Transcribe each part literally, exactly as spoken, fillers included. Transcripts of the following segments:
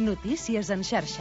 Notícies en xarxa.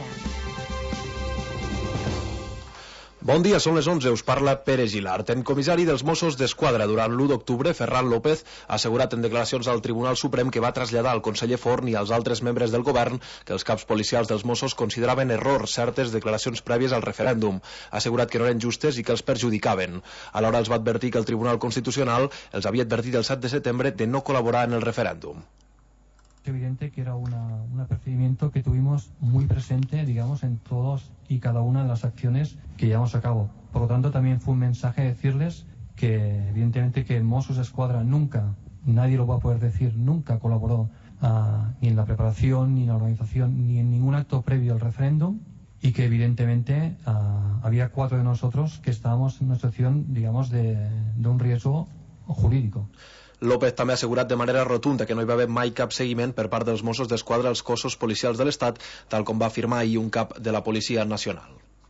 Bon dia, són les onze, us parla Pere Gilart. En comissari dels Mossos d'Esquadra durant l'u d'octubre, Ferran López ha assegurat en declaracions al Tribunal Suprem que va traslladar al conseller Forn i als altres membres del govern que els caps policials dels Mossos consideraven error certes declaracions prèvies al referèndum. Ha assegurat que no eren justes i que els perjudicaven. Alhora els va advertir que el Tribunal Constitucional els havia advertit el set de setembre de no col·laborar en el referèndum. Es evidente que era una, un apercibimiento que tuvimos muy presente, digamos, en todos y cada una de las acciones que llevamos a cabo. Por lo tanto, también fue un mensaje decirles que, evidentemente, que Mossos Escuadra nunca, nadie lo va a poder decir, nunca colaboró uh, ni en la preparación, ni en la organización, ni en ningún acto previo al referéndum, y que, evidentemente, uh, había cuatro de nosotros que estábamos en una situación, digamos, de, de un riesgo jurídico. López també ha assegurat de manera rotunda que no hi va haver mai cap seguiment per part dels Mossos d'Esquadra als cossos policials de l'Estat, tal com va afirmar ahir un cap de la Policia Nacional.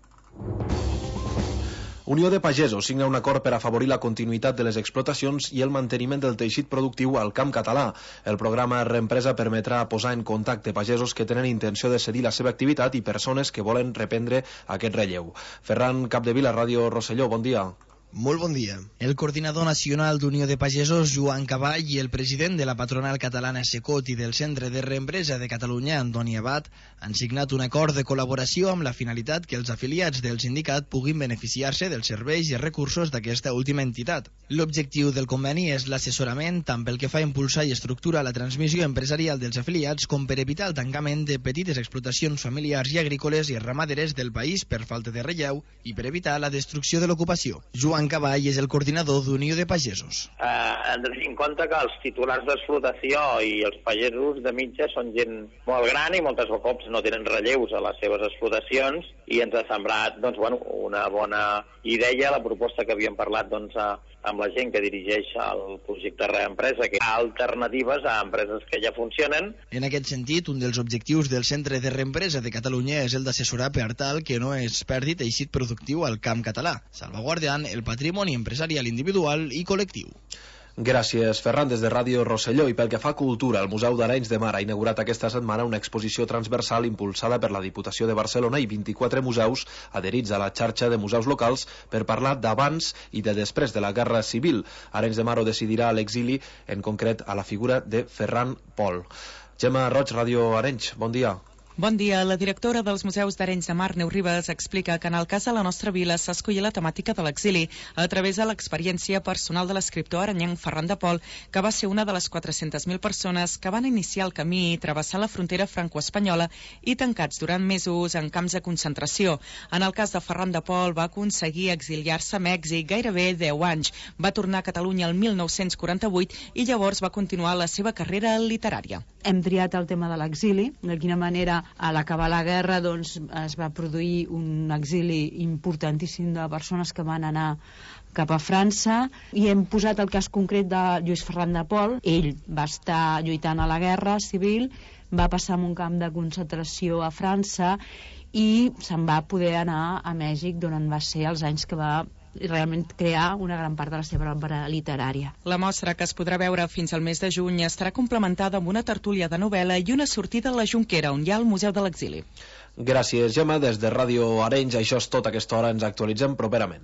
Unió de Pagesos signa un acord per afavorir la continuïtat de les explotacions i el manteniment del teixit productiu al camp català. El programa Reempresa permetrà posar en contacte pagesos que tenen intenció de cedir la seva activitat i persones que volen reprendre aquest relleu. Ferran Capdevila, Ràdio Rosselló, bon dia. Molt bon dia. El coordinador nacional d'Unió de Pagesos, Joan Caball, i el president de la patronal catalana Secot i del Centre de Reempresa de Catalunya, Antoni Abad, han signat un acord de col·laboració amb la finalitat que els afiliats del sindicat puguin beneficiar-se dels serveis i recursos d'aquesta última entitat. L'objectiu del conveni és l'assessorament tant pel que fa a impulsar i estructurar la transmissió empresarial dels afiliats com per evitar el tancament de petites explotacions familiars i agrícoles i ramaderes del país per falta de relleu i per evitar la destrucció de l'ocupació. Joan Caball és el coordinador d'Unió de Pagesos. Eh, hem de tenir en compte que els titulars d'explotació i els pagesos de mitja són gent molt gran i moltes cops no tenen relleus a les seves explotacions i ens ha semblat doncs, bueno, una bona idea la proposta que havíem parlat doncs, a, amb la gent que dirigeix el projecte Reempresa, que hi ha alternatives a empreses que ja funcionen. En aquest sentit, un dels objectius del Centre de Reempresa de Catalunya és el d'assessorar per tal que no es perdi teixit productiu al camp català, salvaguardant el patrimoni empresarial individual i col·lectiu. Gràcies, Ferran. Des de Ràdio Rosselló. I pel que fa a cultura, el Museu d'Arenys de Mar ha inaugurat aquesta setmana una exposició transversal impulsada per la Diputació de Barcelona i vint-i-quatre museus adherits a la xarxa de museus locals per parlar d'abans i de després de la Guerra Civil. Arenys de Mar ho decidirà a l'exili, en concret a la figura de Ferran Pol. Gemma Roig, Ràdio Arenys, bon dia. Bon dia. La directora dels Museus d'Arenys de Mar, Neu Ribas, explica que en el cas de la nostra vila s'ha escollit la temàtica de l'exili a través de l'experiència personal de l'escriptor arenyenc Ferran de Pol, que va ser una de les quatre-centes mil persones que van iniciar el camí i travessar la frontera franco-espanyola i tancats durant mesos en camps de concentració. En el cas de Ferran de Pol va aconseguir exiliar-se a Mèxic gairebé deu anys. Va tornar a Catalunya el mil nou-cents quaranta-vuit i llavors va continuar la seva carrera literària. Hem triat el tema de l'exili, de quina manera a l'acabar la guerra doncs, es va produir un exili importantíssim de persones que van anar cap a França i hem posat el cas concret de Lluís Ferran de Pol. Ell va estar lluitant a la guerra civil, va passar en un camp de concentració a França i se'n va poder anar a Mèxic, d'on va ser els anys que va realment crear una gran part de la seva obra literària. La mostra, que es podrà veure fins al mes de juny, estarà complementada amb una tertúlia de novel·la i una sortida a la Jonquera, on hi ha el Museu de l'Exili. Gràcies, Gemma. Des de Ràdio Arenys, això és tot. A aquesta hora ens actualitzem properament.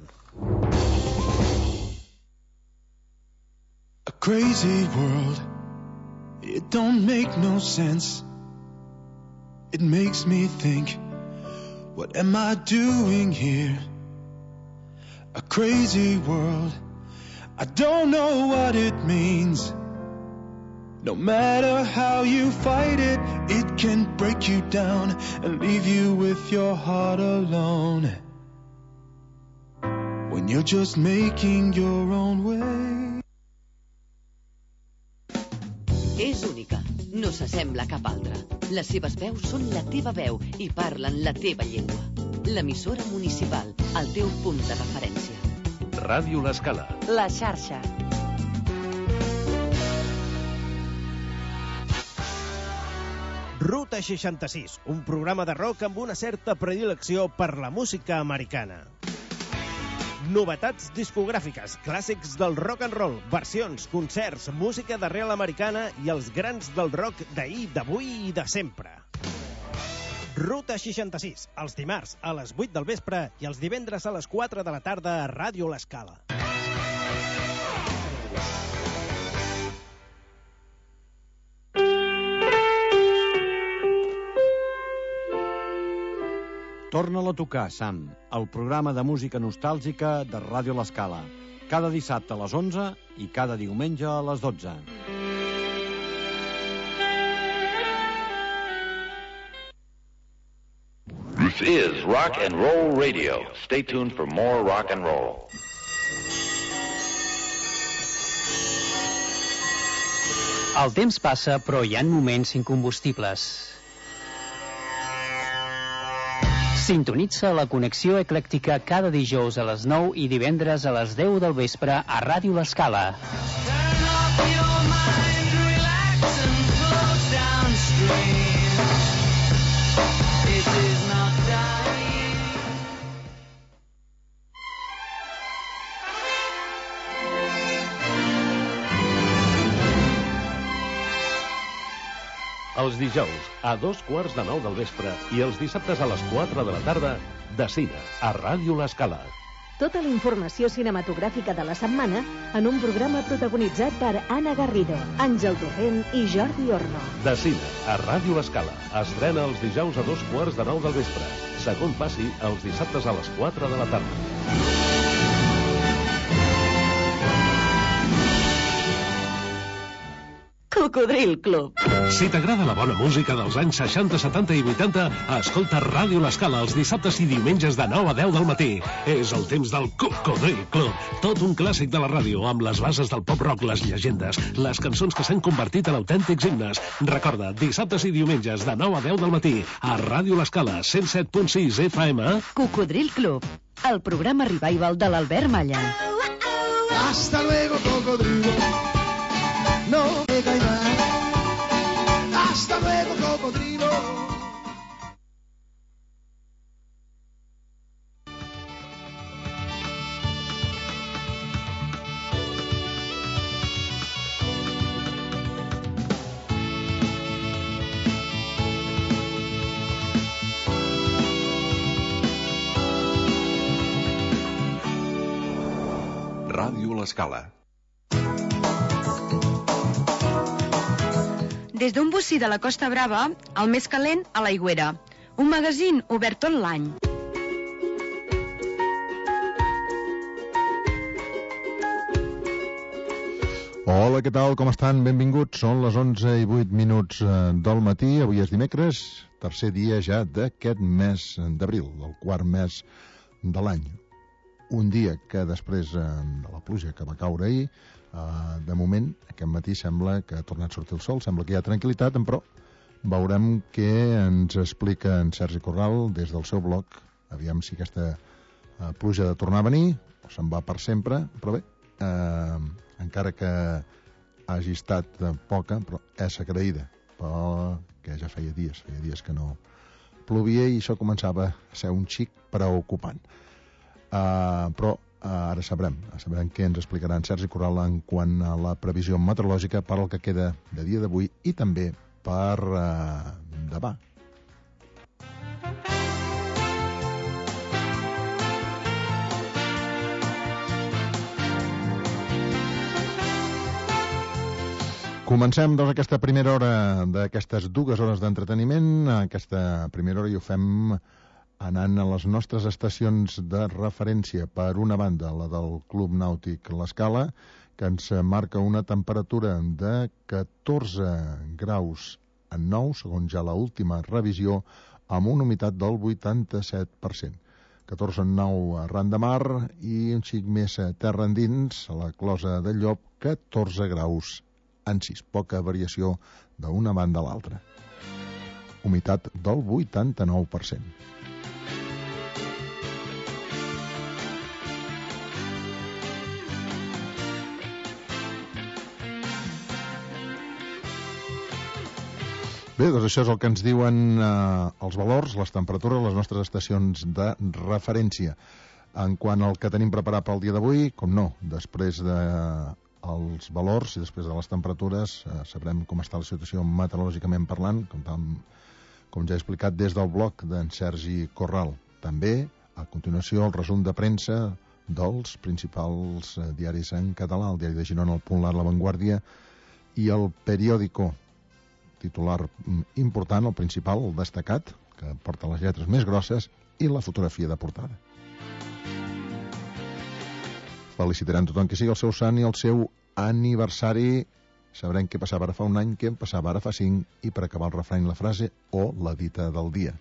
A crazy world, it don't make no sense. It makes me think, what am I doing here? A crazy world, I don't know what it means. No matter how you fight it, it can break you down and leave you with your heart alone. When you're just making your own way. És única, no s'assembla a cap altra. Les seves veus són la teva veu i parlen la teva llengua. L'emissora municipal, el teu punt de referència. Ràdio L'Escala. La xarxa. Ruta seixanta-sis, un programa de rock amb una certa predilecció per la música americana. Novetats discogràfiques, clàssics del rock and roll, versions, concerts, música d'arrel americana i els grans del rock d'ahir, d'avui i de sempre. Ruta seixanta-sis, els dimarts a les vuit del vespre i els divendres a les quatre de la tarda a Ràdio L'Escala. Torna-la a tocar, Sam, el programa de música nostàlgica de Ràdio L'Escala. Cada dissabte a les onze i cada diumenge a les dotze. This is Rock and Roll Radio. Stay tuned for more rock and roll. El temps passa, però hi ha moments incombustibles. Sintonitza la connexió eclèctica cada dijous a les nou i divendres a les deu del vespre a Ràdio L'Escala. Els dijous, a dos quarts de nou del vespre i els dissabtes a les quatre de la tarda, de cine, a Ràdio L'Escala. Tota la informació cinematogràfica de la setmana en un programa protagonitzat per Anna Garrido, Àngel Torrent i Jordi Orno. De cine, a Ràdio L'Escala. Estrena els dijous a dos quarts de nou del vespre. Segon passi, els dissabtes a les quatre de la tarda. Cocodril Club. Si t'agrada la bona música dels anys seixanta, setanta i vuitanta, escolta Ràdio L'Escala els dissabtes i diumenges de nou a deu del matí. És el temps del Cocodril Club. Tot un clàssic de la ràdio, amb les bases del pop-rock, les llegendes, les cançons que s'han convertit en autèntics himnes. Recorda, dissabtes i diumenges de nou a deu del matí, a Ràdio L'Escala, cent set punt sis F M. Cocodril Club, el programa revival de l'Albert Malla. Hasta luego, cocodrilo. No me caerá. Hasta luego, cocodrilo. Ràdio L'Escala. Des d'un bocí de la Costa Brava, el més calent a l'Aigüera. Un magazín obert tot l'any. Hola, què tal? Com estan? Benvinguts. Són les onze i vuit minuts del matí. Avui és dimecres, tercer dia ja d'aquest mes d'abril, del quart mes de l'any. Un dia que després de la pluja que va caure ahir, Uh, de moment, aquest matí sembla que ha tornat a sortir el sol, sembla que hi ha tranquil·litat, però veurem què ens explica en Sergi Corral des del seu blog. Aviam si aquesta uh, pluja de tornar a venir o se'n va per sempre, però bé, uh, encara que hagi estat uh, poca, però és agraïda, però que ja feia dies, feia dies que no plovia i això començava a ser un xic preocupant. Uh, però Uh, ara sabrem, sabrem què ens explicarà en Sergi Corral en quant a la previsió meteorològica per al que queda de dia d'avui i també per uh, demà. Comencem doncs aquesta primera hora d'aquestes dues hores d'entreteniment. Aquesta primera hora i ho fem anant a les nostres estacions de referència. Per una banda, la del Club Nàutic L'Escala, que ens marca una temperatura de catorze graus en nou, segons ja l'última revisió, amb una humitat del vuitanta-set per cent. catorze en nou arran de mar i un xic més terra endins, a la closa del Llop, catorze graus en sis. Poca variació d'una banda a l'altra. Humitat del vuitanta-nou per cent. Bé, doncs això és el que ens diuen eh, els valors, les temperatures, les nostres estacions de referència. En quant al que tenim preparat pel dia d'avui, com no, després dels valors i després de les temperatures, eh, sabrem com està la situació meteorològicament parlant, com, tam, com ja he explicat, des del blog d'en Sergi Corral. També, a continuació, el resum de premsa dels principals diaris en català, el Diari de Girona, el Punt, La Vanguardia i el Periódico. Titular important, el principal, el destacat, que porta les lletres més grosses, i la fotografia de portada. Felicitaran tothom que sigui el seu sant i el seu aniversari. Sabrem què passava ara fa un any, què passava ara fa cinc, i per acabar el refrany, la frase o la dita del dia.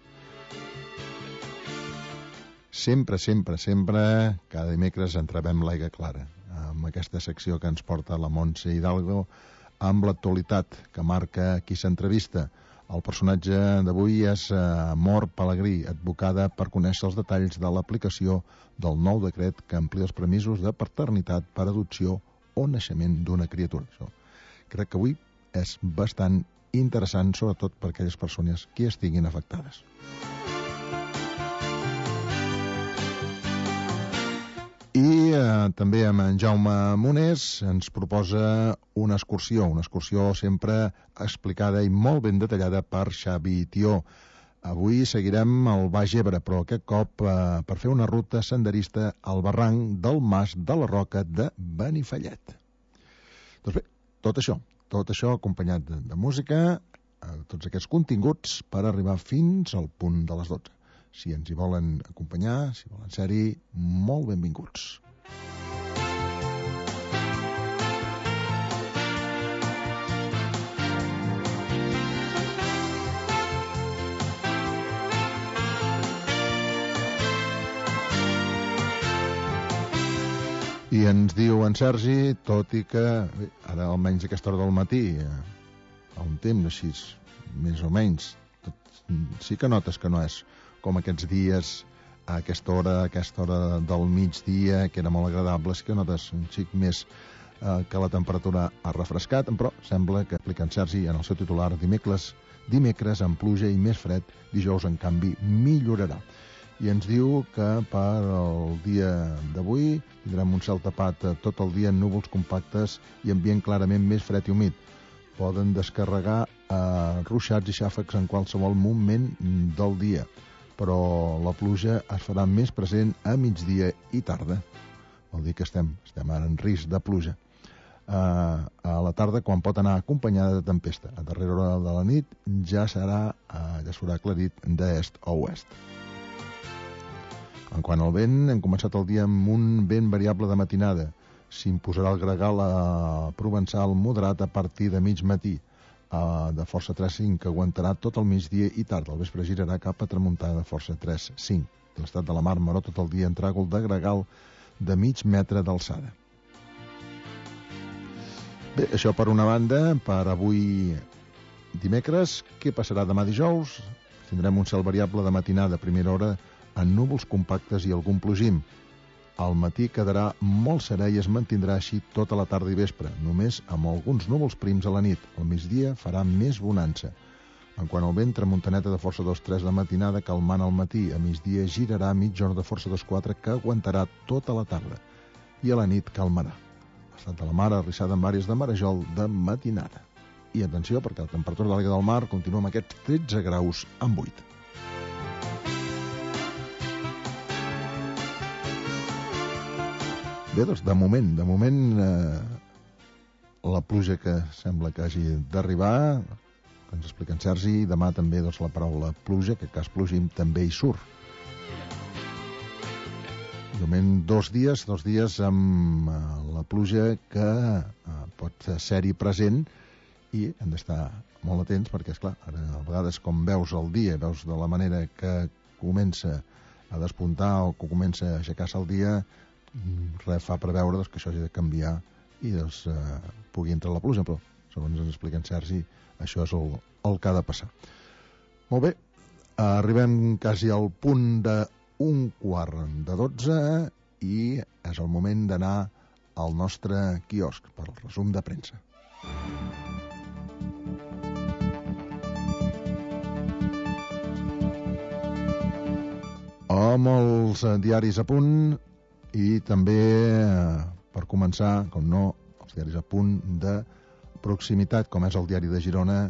Sempre, sempre, sempre, cada dimecres entrebem l'aigua clara, amb aquesta secció que ens porta la Montse Hidalgo, amb l'actualitat que marca qui s'entrevista. El personatge d'avui és Mor Pelegrí, advocada per conèixer els detalls de l'aplicació del nou decret que amplia els permisos de paternitat per adopció o naixement d'una criatura. Això crec que avui és bastant interessant, sobretot per aquelles persones que estiguin afectades. I eh, també amb en Jaume Monés ens proposa una excursió, una excursió sempre explicada i molt ben detallada per Xavi Tió. Avui seguirem el Baix Ebre, però aquest cop eh, per fer una ruta senderista al barranc del Mas de la Roca de Benifallet. Doncs bé, tot això, tot això acompanyat de, de música, eh, tots aquests continguts per arribar fins al punt de les dotze. Si ens hi volen acompanyar, si volen ser-hi, molt benvinguts. I ens diu en Sergi, tot i que bé, ara almenys a aquesta hora del matí, eh, fa un temps així, més o menys, tot, sí que notes que no és com aquests dies, a aquesta hora, a aquesta hora del migdia, que era molt agradable, sí que notes un xic més eh, que la temperatura ha refrescat, però sembla que, explica en Sergi en el seu titular, dimecres, dimecres amb pluja i més fred, dijous, en canvi, millorarà. I ens diu que per el dia d'avui tindrem un cel tapat tot el dia en núvols compactes i ambient clarament més fred i humit. Poden descarregar eh, ruixats i xàfecs en qualsevol moment del dia, però la pluja es farà més present a migdia i tarda. Vol dir que estem, estem ara en risc de pluja. Uh, a la tarda, quan pot anar acompanyada de tempesta. A darrera hora de la nit ja serà, uh, ja s'haurà aclarit d'est a oest. En quant al vent, hem començat el dia amb un vent variable de matinada. S'imposarà el gregal a provençal moderat a partir de mig matí. Uh, de força tres cinc, que aguantarà tot el migdia i tard. Al vespre girarà cap a tramuntana de força tres cinc. L'estat de la mar maró tot el dia en tràgol de gregal de mig metre d'alçada. Bé, això per una banda, per avui dimecres. Què passarà demà dijous? Tindrem un cel variable de matinada a primera hora en núvols compactes i algun plogim. Al matí quedarà molt serè i es mantindrà així tota la tarda i vespre, només amb alguns núvols prims a la nit. Al migdia farà més bonança. En quant al vent, tramuntaneta de força dos tres de matinada, calmant al matí. A migdia girarà mitja hora de força dos quatre, que aguantarà tota la tarda. I a la nit calmarà. L'estat de la mar arrissada amb àrees de marejol de matinada. I atenció, perquè la temperatura de l'aigua del mar continua amb aquests tretze graus amb vuit. Bé, doncs, de moment, de moment, eh, la pluja que sembla que hagi d'arribar, que ens explica en Sergi, demà també doncs, la paraula pluja, que cas plogim, també hi surt. De moment, dos dies, dos dies amb eh, la pluja que eh, pot ser-hi present i hem d'estar molt atents perquè, esclar, ara, a vegades com veus el dia, veus de la manera que comença a despuntar o que comença a aixecar-se el dia, res fa preveure doncs, que això hagi de canviar i doncs, eh, pugui entrar la pluja, però segons ens explica en Sergi, això és el, el que ha de passar. Molt bé, arribem quasi al punt d'un quart de dotze i és el moment d'anar al nostre quiosc per al resum de premsa. Amb els diaris a punt i també, per començar, com no, els diaris a punt de proximitat, com és el Diari de Girona,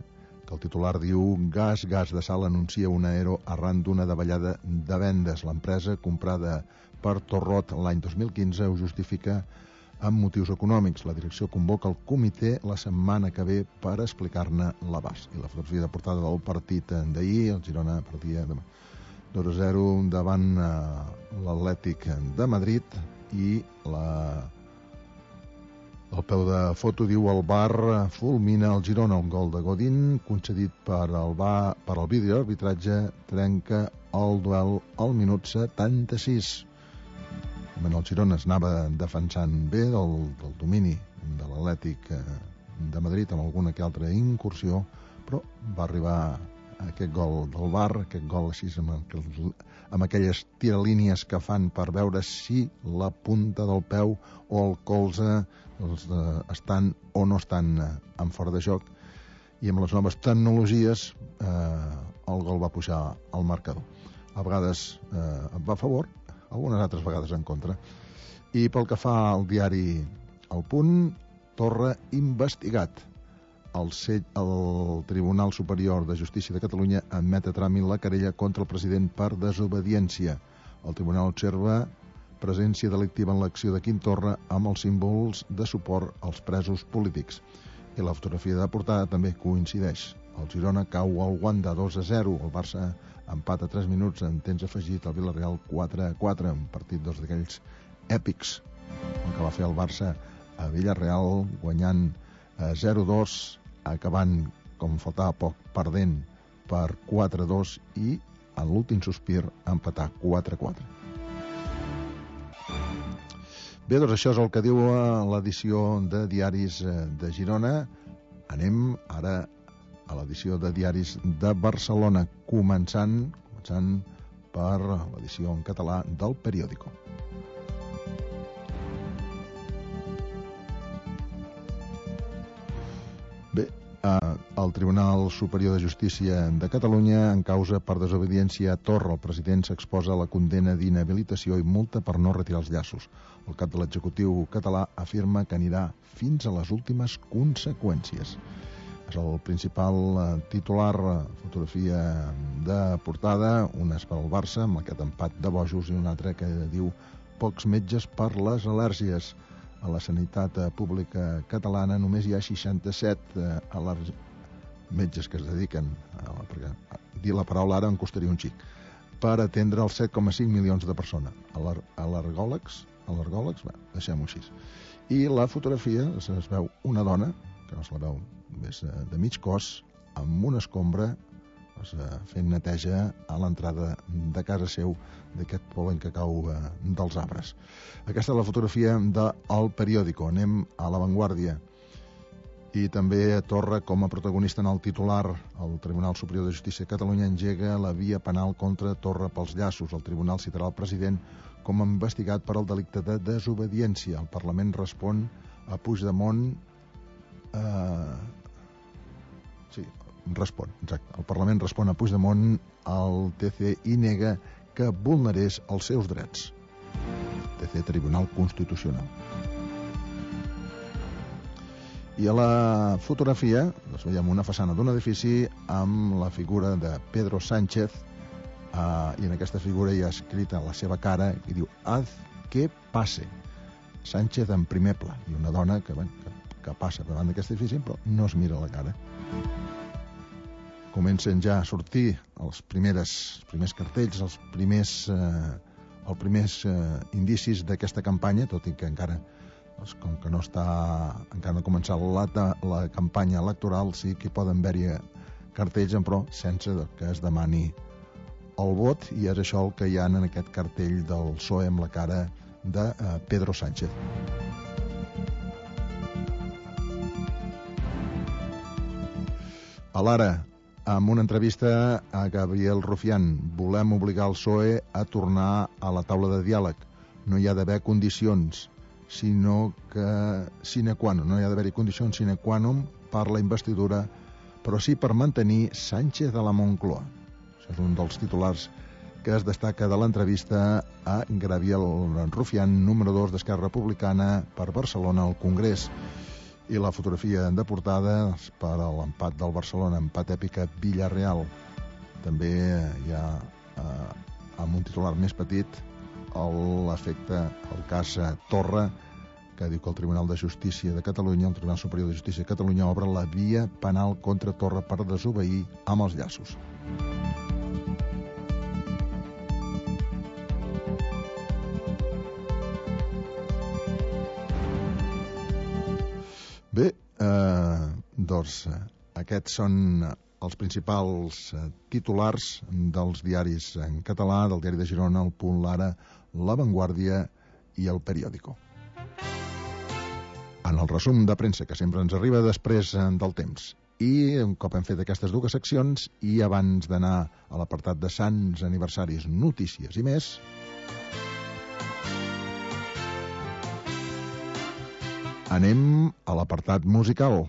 que el titular diu Gas, Gas de Sal anuncia un aero arran d'una davallada de vendes. L'empresa, comprada per Torrot l'any dos mil quinze, ho justifica amb motius econòmics. La direcció convoca el comitè la setmana que ve per explicar-ne l'abast. I la fotografia de portada del partit d'ahir, el Girona perdia dos a zero davant l'Atlètic de Madrid, i la... el peu de foto diu el V A R fulmina el Girona. Un gol de Godín concedit per el, va... per el videoarbitratge trenca el duel al minut setanta-sis. El Girona es anava defensant bé del, del domini de l'Atlètic de Madrid amb alguna que altra incursió, però va arribar aquest gol del V A R, aquest gol així amb, amb aquelles tiralínies que fan per veure si la punta del peu o el colze els, eh, estan o no estan en fora de joc, i amb les noves tecnologies eh, el gol va pujar al marcador. A vegades eh, va a favor, algunes altres vegades en contra. I pel que fa al diari El Punt, Torra investigat. El, el Tribunal Superior de Justícia de Catalunya admet a tràmit la querella contra el president per desobediència. El tribunal observa presència delictiva en l'acció de Quim Torra amb els símbols de suport als presos polítics. I la fotografia de portada també coincideix. El Girona cau al Wanda dos a zero, el Barça empat a tres minuts en temps afegit, al Villarreal quatre a quatre, un partit dos d'aquells èpics, el que va fer el Barça a Villarreal, guanyant zero a dos, acabant, com faltava poc, perdent per quatre a dos i, a l'últim sospir, empatar quatre a quatre. Bé, doncs això és el que diu l'edició de Diaris de Girona. Anem ara a l'edició de Diaris de Barcelona, començant, començant per l'edició en català del Periódico. Bé, el Tribunal Superior de Justícia de Catalunya en causa per desobediència a Torra. El president s'exposa a la condena d'inhabilitació i multa per no retirar els llaços. El cap de l'executiu català afirma que anirà fins a les últimes conseqüències. És el principal titular, fotografia de portada, una és per al Barça, amb aquest empat de bojos, i una altra que diu pocs metges per les al·lèrgies. A la sanitat pública catalana només hi ha seixanta-set al·lèrgies, metges que es dediquen, a, perquè dir la paraula ara em costaria un xic, per atendre els set coma cinc milions de persones. Al·lergòlegs, al·lergòlegs, bé, deixem-ho així. I la fotografia, es veu una dona, que no se la veu més de mig cos, amb una escombra, fent neteja a l'entrada de casa seu d'aquest pol·len que cau dels arbres. Aquesta és la fotografia del Periódico. Anem a La Vanguardia. I també Torra com a protagonista en el titular. El Tribunal Superior de Justícia de Catalunya engega la via penal contra Torra pels llaços. El tribunal citarà el president com a investigat per al delicte de desobediència. El Parlament respon a Puigdemont... Eh... Sí, respon, exacte. El Parlament respon a Puigdemont, el T C i nega que vulnerés els seus drets. T C, Tribunal Constitucional. I a la fotografia doncs veiem una façana d'un edifici amb la figura de Pedro Sánchez, eh, i en aquesta figura hi ha escrita la seva cara i diu haz que pase. Sánchez en primer pla, i una dona que, bueno, que, que passa davant d'aquest edifici però no es mira la cara. Comencen ja a sortir els primers, primers cartells, els primers, eh, els primers eh, indicis d'aquesta campanya, tot i que encara, doncs, com que no està, encara no ha començat la, la campanya electoral, sí que poden haver-hi cartells, però sense que es demani el vot, i és això el que hi ha en aquest cartell del P S O E amb la cara de eh, Pedro Sánchez. A l'Ara, amb una entrevista a Gabriel Rufián, volem obligar el P S O E a tornar a la taula de diàleg. No hi ha d'haver condicions, sinó que sine qua non, no hi ha d'haver-hi condicions sine qua non per la investidura, però sí per mantenir Sánchez a la Moncloa. Això és un dels titulars que es destaca de l'entrevista a Gabriel Rufián, número dos d'Esquerra Republicana per Barcelona al Congrés. I la fotografia de portada és per a l'empat del Barcelona, empat èpica Villarreal. També hi ha, eh, amb un titular més petit, l'efecte, el cas Torra, que diu que el Tribunal de Justícia de Catalunya, el Tribunal Superior de Justícia de Catalunya, obre la via penal contra Torra per desobeir amb els llaços. Bé, eh, doncs aquests són els principals titulars dels diaris en català, del Diari de Girona, El Punt, l'Ara, La Vanguardia i El Periódico. En el resum de premsa, que sempre ens arriba després del temps. I un cop hem fet aquestes dues seccions, i abans d'anar a l'apartat de Sants, aniversaris, notícies i més, anem a l'apartat musical.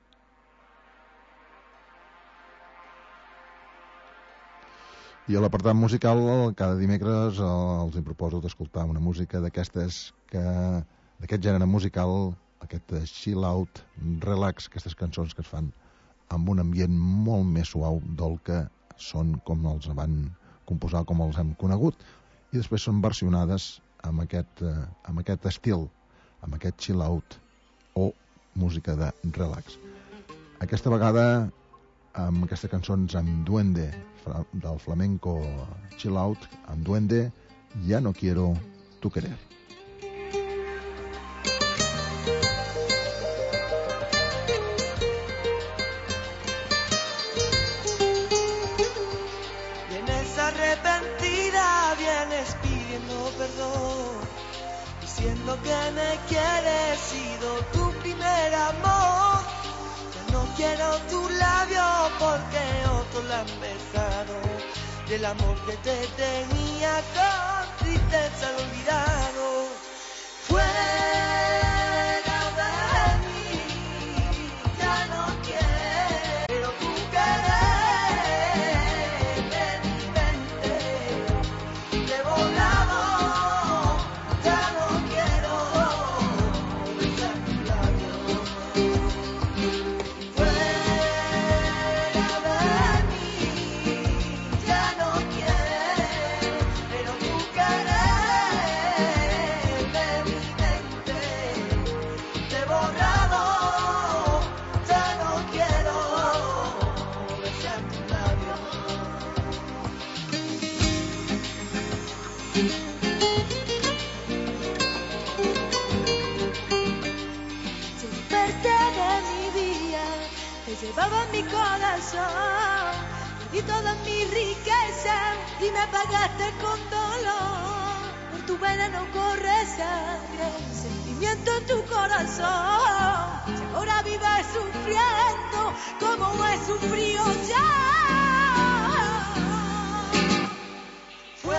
I a l'apartat musical, cada dimecres els hi proposo d'escoltar una música d'aquestes que, d'aquest gènere musical, aquest chill out, relax, aquestes cançons que es fan amb un ambient molt més suau del que són com els van composar, com els hem conegut, i després són versionades amb aquest, amb aquest estil, amb aquest chill out o música de relax. Aquesta vegada amb aquestes cançons amb Duende, del flamenco chill out, amb Duende, Ya no quiero tu querer. Vienes arrepentida, vienes pidiendo perdón, diciendo que me quieres, sido tu primer amor. No quiero tu labio porque otros la han besado. Del amor que te tenía con tristeza lo olvidado. Fuera de mí, ya no quiero tu querer de mi mente. De volado, ya no quiero besar tus labios. Llevaba mi corazón y toda mi riqueza y me pagaste con dolor. Por tu vena no corre sangre, sentimiento en tu corazón. Si ahora vives sufriendo como he sufrido ya. Fue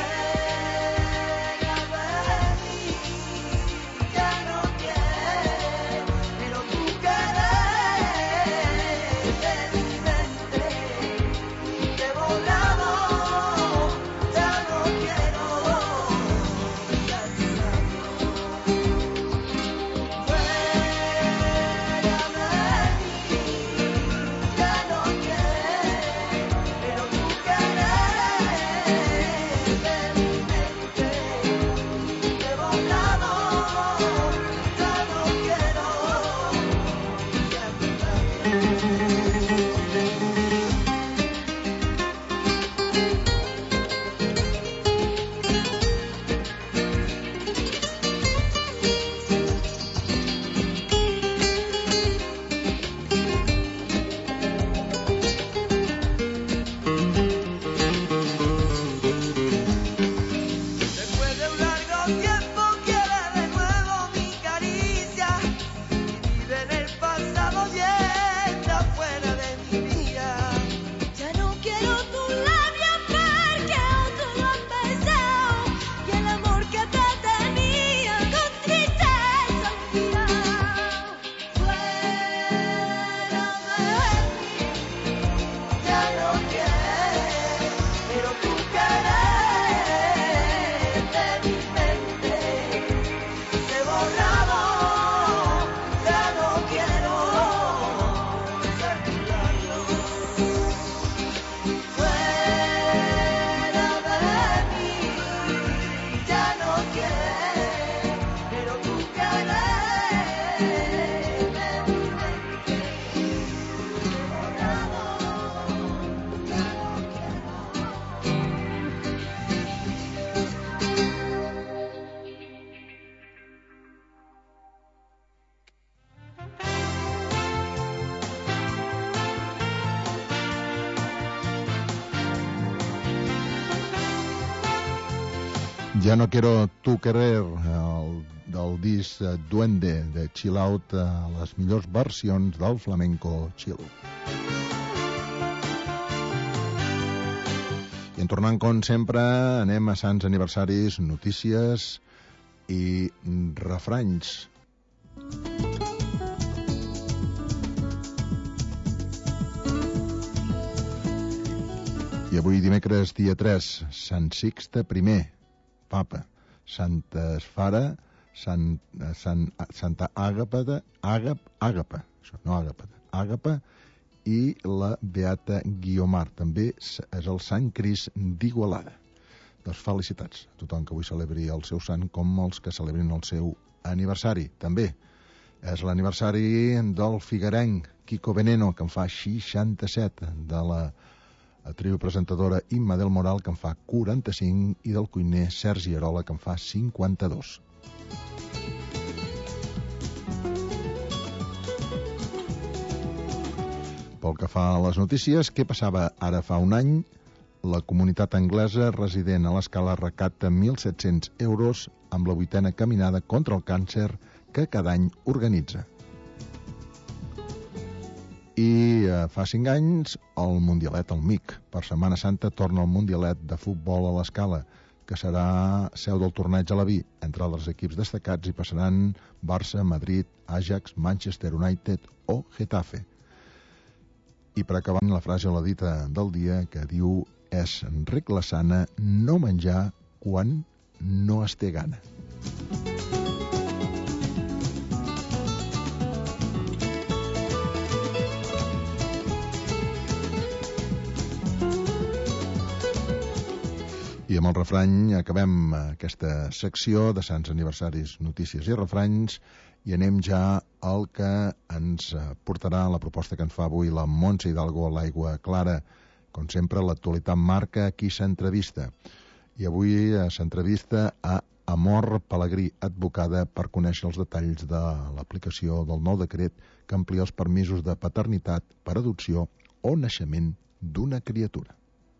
Ya no quiero tu querer, el, del disc Duende de Chill Out, a les millors versions del flamenco chill. I en tornant, com sempre, anem a sants aniversaris, notícies i refranys. I avui, dimecres, dia tres, Sant Sixte primer, Papa, Santa Esfara, Sant, Sant, Santa Àgapa, Àgap, Àgapa, això, no Àgapa, Àgapa, i la Beata Guiomar. També és el Sant Crist d'Igualada. Doncs felicitats a tothom que avui celebri el seu sant, com els que celebrin el seu aniversari. També és l'aniversari del figuerenc Quico Veneno, que en fa seixanta-set, de la trio presentadora Imma del Moral, que en fa quaranta-cinc, i del cuiner Sergi Arola, que en fa cinquanta-dos. Pel que fa a les notícies, què passava ara fa un any? La comunitat anglesa resident a l'Escala recapta mil set-cents euros amb la vuitena caminada contra el càncer que cada any organitza. I eh, fa cinc anys el Mundialet al M I C. Per Setmana Santa torna el Mundialet de futbol a l'Escala, que serà seu del torneig a la Vi. Entre altres equips destacats hi passaran Barça, Madrid, Ajax, Manchester United o Getafe. I per acabar, la frase o la dita del dia, que diu: és regla sana no menjar quan no es té gana. I amb el refrany acabem aquesta secció de Sants Aniversaris, notícies i refranys, i anem ja al que ens portarà la proposta que ens fa avui la Montse Hidalgo a l'Aigua Clara. Com sempre, l'actualitat marca qui s'entrevista. I avui s'entrevista a Amor Pelegrí, advocada, per conèixer els detalls de l'aplicació del nou decret que amplia els permisos de paternitat per adopció o naixement d'una criatura.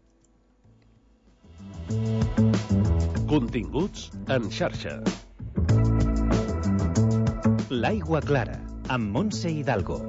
Continguts en xarxa. L'Aigua Clara, amb Montse Hidalgo.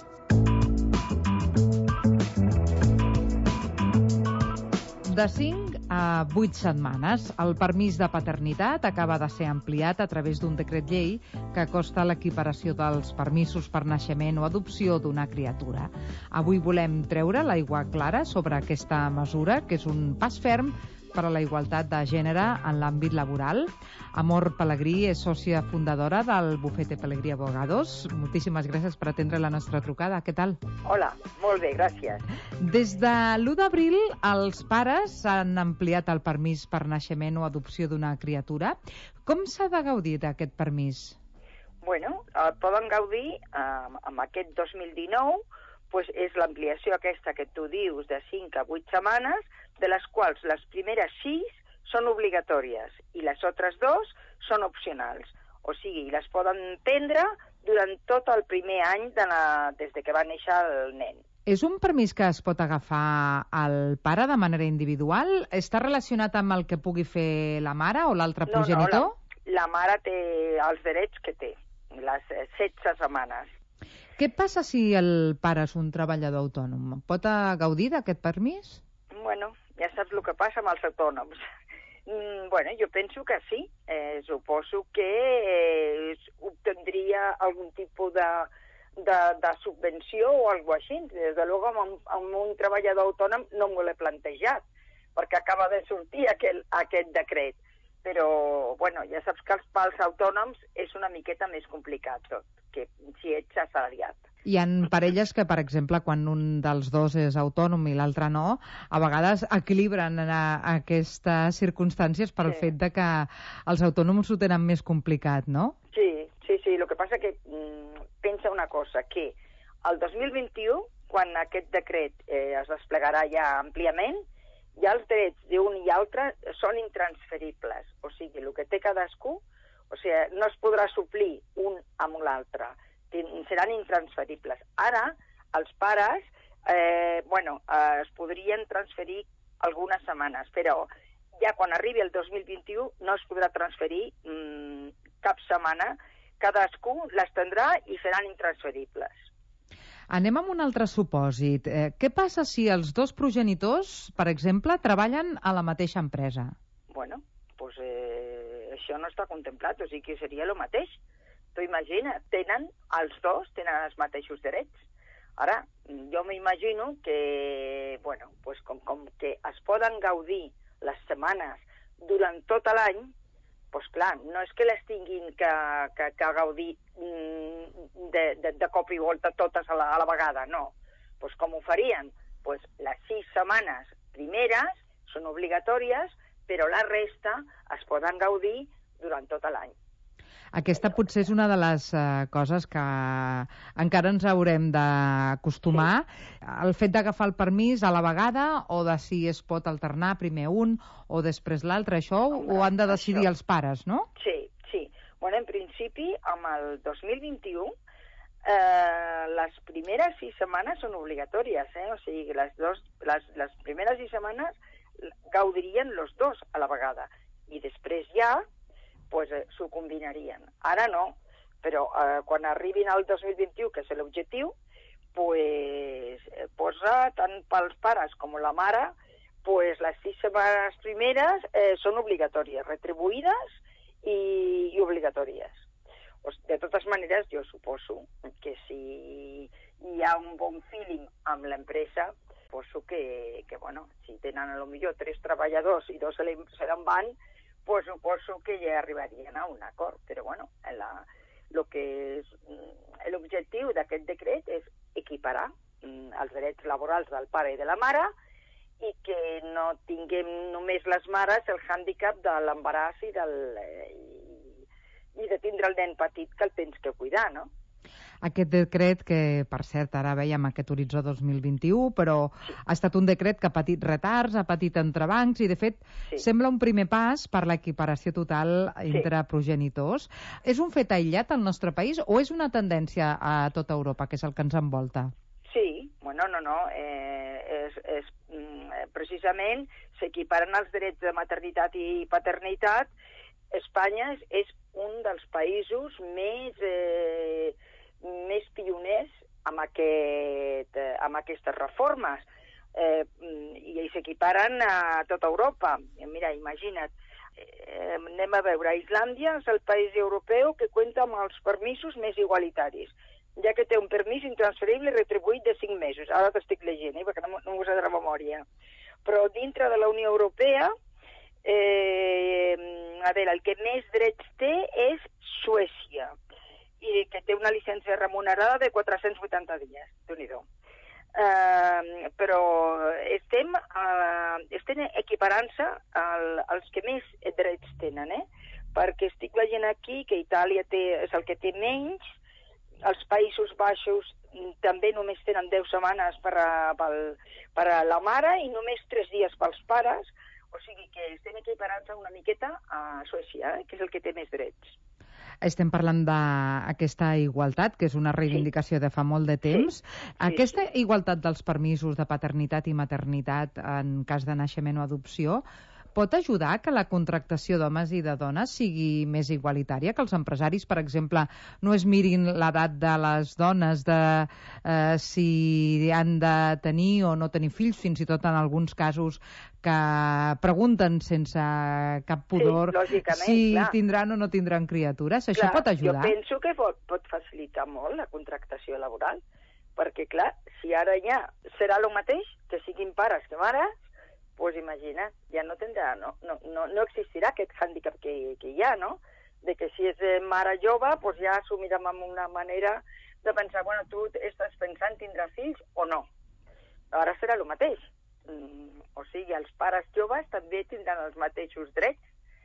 De cinc a vuit setmanes, el permís de paternitat acaba de ser ampliat a través d'un decret llei que acosta l'equiparació dels permisos per naixement o adopció d'una criatura. Avui volem treure l'aigua clara sobre aquesta mesura, que és un pas ferm per a la igualtat de gènere en l'àmbit laboral. Amor Pelegrí és sòcia fundadora del Bufete Pelegrí Abogados. Moltíssimes gràcies per atendre la nostra trucada. Què tal? Hola, molt bé, gràcies. Des de l'u d'abril, els pares han ampliat el permís per naixement o adopció d'una criatura. Com s'ha de gaudir d'aquest permís? Bueno, el poden gaudir eh, amb aquest dos mil dinou, pues és l'ampliació aquesta que tu dius de cinc a vuit setmanes, de les quals les primeres sis són obligatòries i les altres dos són opcionals. O sigui, les poden prendre durant tot el primer any de la, des de que va néixer el nen. És un permís que es pot agafar el pare de manera individual? Està relacionat amb el que pugui fer la mare o l'altre no, progenitor? No, la, la mare té els drets que té, les setze setmanes. Què passa si el pare és un treballador autònom? Pot gaudir d'aquest permís? Bueno, ja saps el que passa amb els autònoms. Mm, bueno, jo penso que sí. Eh, suposo que eh, obtindria algun tipus de, de, de subvenció o alguna cosa així. Des de luego, amb, amb un treballador autònom no m'ho he plantejat, perquè acaba de sortir aquest, aquest decret. Però, bueno, ja saps que els pals autònoms és una miqueta més complicat tot, que si ets assalariat. Hi ha parelles que, per exemple, quan un dels dos és autònom i l'altre no, a vegades equilibren a, a aquestes circumstàncies pel sí. fet de que els autònoms ho tenen més complicat, no? Sí, sí, sí. El que passa que mm, pensa una cosa, que el dos mil vint-i-u, quan aquest decret eh, es desplegarà ja àmpliament, ja els drets d'un i altre són intransferibles. O sigui, el que té cadascú, o sigui, no es podrà suplir un amb l'altre. Seran intransferibles. Ara, els pares, eh, bueno, eh, es podrien transferir algunes setmanes, però ja quan arribi el dos mil vint-i-u no es podrà transferir mmm, cap setmana. Cadascú les tindrà i seran intransferibles. Anem amb un altre supòsit. Eh, què passa si els dos progenitors, per exemple, treballen a la mateixa empresa? Bueno, doncs eh, això no està contemplat, o sigui que seria el mateix. Tu imagina, tenen, els dos tenen els mateixos drets. Ara, jo m'imagino que, bueno, pues com, com que es poden gaudir les setmanes durant tot l'any, doncs clar, no és que les tinguin que, que, que gaudir de, de, de cop i volta totes a la, a la vegada, no. Doncs com ho farien? Doncs les sis setmanes primeres són obligatòries, però la resta es poden gaudir durant tot l'any. Aquesta potser és una de les uh, coses que encara ens haurem d'acostumar. Sí. El fet d'agafar el permís a la vegada o de si es pot alternar primer un o després l'altre, això Home, ho han de decidir això. Els pares, no? Sí, sí. Bueno, en principi, amb el dos mil vint-i-u, eh, les primeres sis setmanes són obligatòries, eh? O sigui, les, dos, les, les primeres sis setmanes gaudirien els dos a la vegada. I després ja pues, eh, s'ho combinarien. Ara no, però eh, quan arribin al dos mil vint-i-u, que és l'objectiu, pues, eh, posa tant pels pares com la mare, pues, les sis setmanes primeres eh, són obligatòries, retribuïdes i, i obligatòries. Pues, de totes maneres, jo suposo que si hi ha un bon feeling amb l'empresa, suposo que, que bueno, si tenen a lo millor tres treballadors i dos se se'n van, pues suposo que ja arribarien a un acord. Però bueno, la, lo que és l'objectiu d'aquest decret és equiparar mm, els drets laborals del pare i de la mare i que no tinguem només les mares el hàndicap de l'embaràs i, del, eh, i de tindre el nen petit que el tens que cuidar, no? Aquest decret, que per cert ara veiem aquest horitzó dos mil vint-i-u, però sí. Ha estat un decret que ha patit retards, ha patit entrebancs i de fet sí. Sembla un primer pas per l'equiparació total entre sí. Progenitors. És un fet aïllat al nostre país o és una tendència a tota Europa, que és el que ens envolta? Sí, bueno, no, no, eh, és, és, precisament s'equiparen els drets de maternitat i paternitat. Espanya és, és un dels països més... Eh, més pioners amb, aquest, amb aquestes reformes eh, i s'equiparen a tota Europa. Mira, imagina't, eh, anem a veure, Islàndia és el país europeu que compta amb els permisos més igualitaris, ja que té un permís intransferible i retribuït de cinc mesos. Ara t'estic llegint, eh, perquè no, no m'ho sé de la memòria. Però dintre de la Unió Europea, eh, a veure, el que més drets té és Suècia, i que té una llicència remunerada de quatre-cents vuitanta dies, déu-n'hi-do. Uh, però estem, uh, estem equiparant-se al, als que més drets tenen, eh? Perquè estic veient aquí que Itàlia té, és el que té menys, els Països Baixos també només tenen deu setmanes per a, pel, per a la mare i només tres dies pels pares, o sigui que estem equiparant-se una miqueta a Suècia, eh? Que és el que té més drets. Estem parlant d'aquesta igualtat, que és una reivindicació sí. De fa molt de temps. Sí. Sí, aquesta sí. Igualtat dels permisos de paternitat i maternitat en cas de naixement o adopció pot ajudar que la contractació d'homes i de dones sigui més igualitària, que els empresaris, per exemple, no es mirin l'edat de les dones, de eh, si han de tenir o no tenir fills, fins i tot en alguns casos que pregunten sense cap pudor sí, si clar. Tindran o no tindran criatures. Això clar, pot ajudar? Jo penso que pot, pot facilitar molt la contractació laboral, perquè, clar, si ara ja serà el mateix, que siguin pares que mares, pues imagina, ja no tindrà, no, no, no, no existirà aquest hàndicap que, que hi ha, no? De que si és mare jove, pues ja assumirem amb una manera de pensar, bueno, tu estàs pensant tindrà fills o no. Ara serà el mateix. Mm, o sigui, els pares joves també tindran els mateixos drets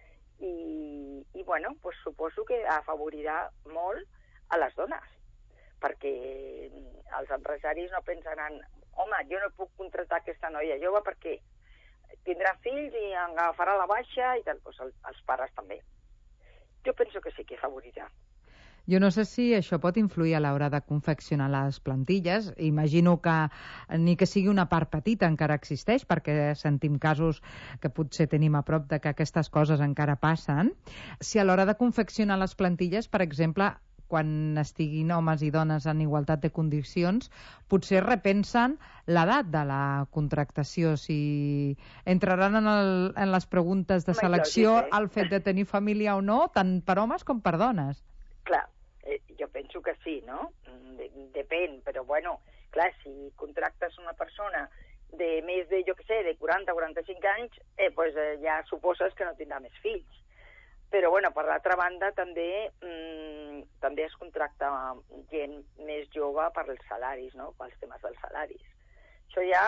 i, i bueno, pues suposo que afavorirà molt a les dones, perquè els empresaris no pensaran, home, jo no puc contractar aquesta noia jove perquè tindrà fills i agafarà la baixa i tal, doncs els pares també. Jo penso que sí que favorirà. Jo no sé si això pot influir a l'hora de confeccionar les plantilles. Imagino que ni que sigui una part petita encara existeix, perquè sentim casos que potser tenim a prop de que aquestes coses encara passen. Si a l'hora de confeccionar les plantilles, per exemple, quan estiguin homes i dones en igualtat de condicions, potser repensen l'edat de la contractació, si entraran en, el, en les preguntes de selecció el fet de tenir família o no, tant per homes com per dones. Clar, eh, jo penso que sí, no? Depèn, però bueno, clar, si contractes una persona de més de, jo què sé, de quaranta a quaranta-cinc anys, eh, pues, eh, ja suposes que no tindrà més fills. Però, bueno, per l'altra banda, també mmm, també es contracta gent més jove per als salaris, no?, pels temes dels salaris. Això ja,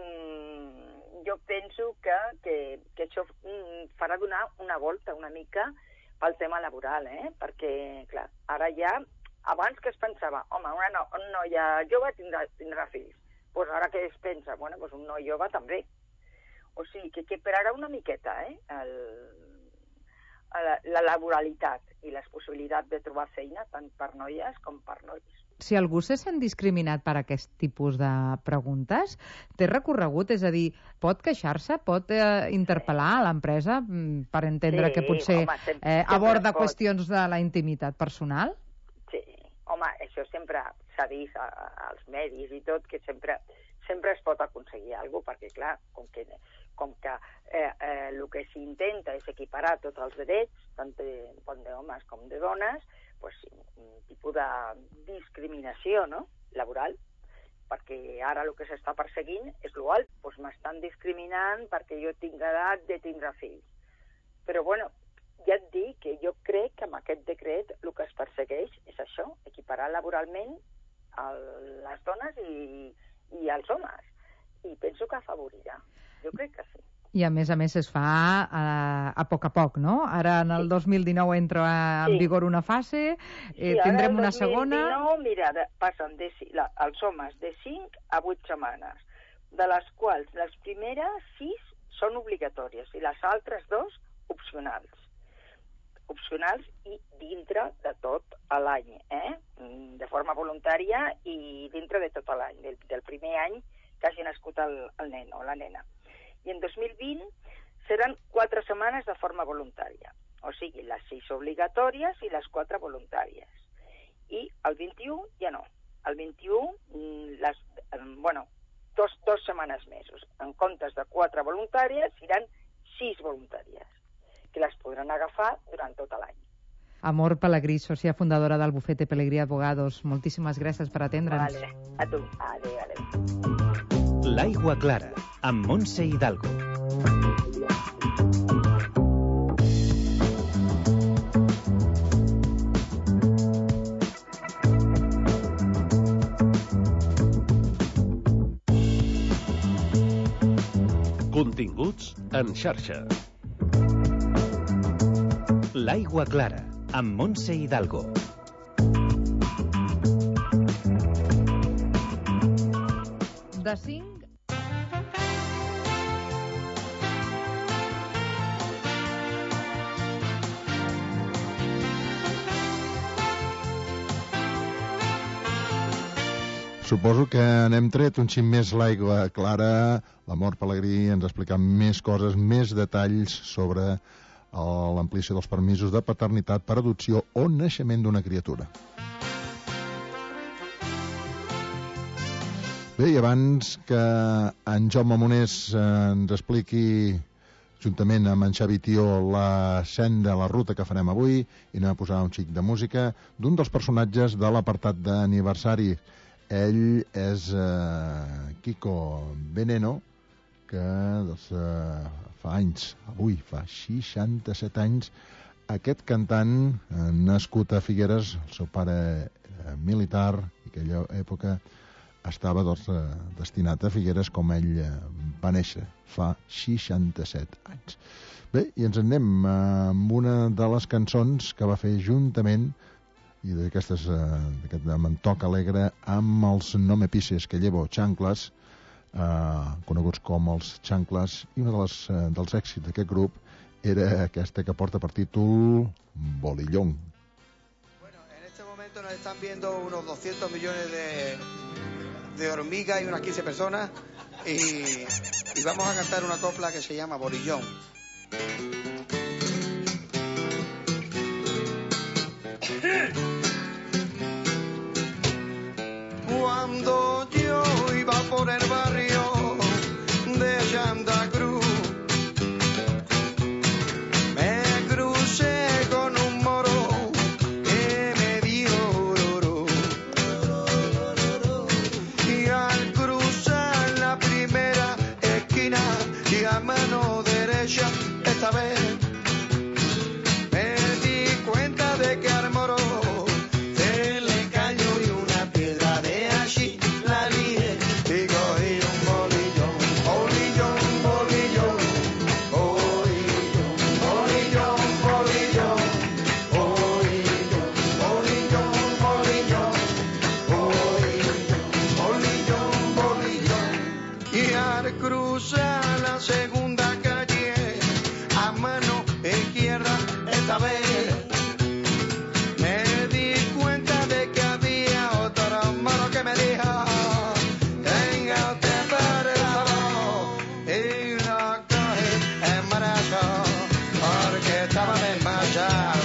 mmm, jo penso que, que, que això mmm, farà donar una volta una mica pel tema laboral, eh? Perquè, clar, ara ja, abans que es pensava, home, una, no, una noia jove tindrà, tindrà fills. Doncs pues ara que es pensa, bueno, pues un noi jove també. O sigui, que, que esperarà una miqueta, eh?, el... La, la laboralitat i les possibilitats de trobar feina tant per noies com per nois. Si algú se sent discriminat per aquest tipus de preguntes, té recorregut? És a dir, pot queixar-se, pot eh, interpel·lar a l'empresa per entendre sí, que potser home, sempre, eh, aborda sempre qüestions de la intimitat personal? Sí, home, això sempre s'ha vist a, a, als medis i tot, que sempre, sempre es pot aconseguir alguna cosa, perquè clar, com que com que eh, eh, el que s'intenta és equiparar tots els drets, tant de, tant d'homes com de dones, pues, un tipus de discriminació, no?, laboral, perquè ara el que s'està perseguint és l'alt, pues m'estan discriminant perquè jo tinc edat de tindre fills. Però, bueno, ja et dic que jo crec que amb aquest decret el que es persegueix és això, equiparar laboralment el, les dones i, i els homes. I penso que afavorirà. Jo crec que sí. I a més a més es fa a, a poc a poc, no? Ara en el sí. dos mil dinou entra en sí. vigor una fase, eh, sí, tindrem una segona... Sí, ara el dos mil dinou, mira, passen de, la, els homes de cinc a vuit setmanes, de les quals les primeres sis són obligatòries i les altres dos opcionals. Opcionals i dintre de tot l'any, eh? De forma voluntària i dintre de tot l'any, del, del primer any que hagi nascut el, el nen o la nena. I en dos mil vint seran quatre setmanes de forma voluntària, o sigui, les sis obligatòries i les quatre voluntàries. I el vint-i-u ja no. El vint-i-u, les, bueno, dos, dos setmanes mesos. En comptes de quatre voluntàries, seran sis voluntàries, que les podran agafar durant tot l'any. Amor Pelegrí, sòcia fundadora del bufete Pelegrí Abogados. Moltíssimes gràcies per atendre'ns. Vale, a tu. Adéu, adéu. L'Aigua Clara, amb Montse Hidalgo. Continguts en xarxa. L'Aigua Clara, amb Montse Hidalgo. De cinc... Suposo que n'hem tret un xic més l'aigua clara. L'Amor Pelegrí ens ha explicat més coses, més detalls sobre l'ampliació dels permisos de paternitat per adopció o naixement d'una criatura. Bé, i abans que en Jaume Monés ens expliqui, juntament amb en Xavi Tió, la senda, la ruta que farem avui, i anem a posar un xic de música d'un dels personatges de l'apartat d'aniversari. Ell és eh, Kiko Veneno, que doncs, eh, fa anys, avui fa seixanta-set anys, aquest cantant, eh, nascut a Figueres, el seu pare eh, militar, i que aquella època estava doncs, eh, destinat a Figueres com ell eh, va néixer, fa seixanta-set anys. Bé, i ens en anem eh, amb una de les cançons que va fer juntament i d'aquestes, d'aquest mantoc alegre amb els No Me Pises que llevo Chanclas, eh, coneguts com els Chanclas, i un de les, eh, dels èxits d'aquest grup era aquesta que porta per títol Bolillón. Bueno, en este momento momento nos están viendo unos doscientos millones de, de hormigas y unas quince personas y, y vamos a cantar una copla que se llama Bolillón. Cuando yo iba por el barrio de Santa Cruz, me crucé con un moro que me dijo roro. Y al cruzar la primera esquina y a mano derecha esta vez, me di cuenta de que al moro se le cayó y una piedra de allí la lié y cogí un bolillón, bolillón, bolillón, bolillón, bolillón, bolillón, bolillón, bolillón, bolillón, bolillón, bolillón. Y al cruzar la segunda calle a mano izquierda esta vez, me di cuenta de que había otro moro que me dijo: venga usted para el salón. Y lo cogí en brazo porque estaba desmayado.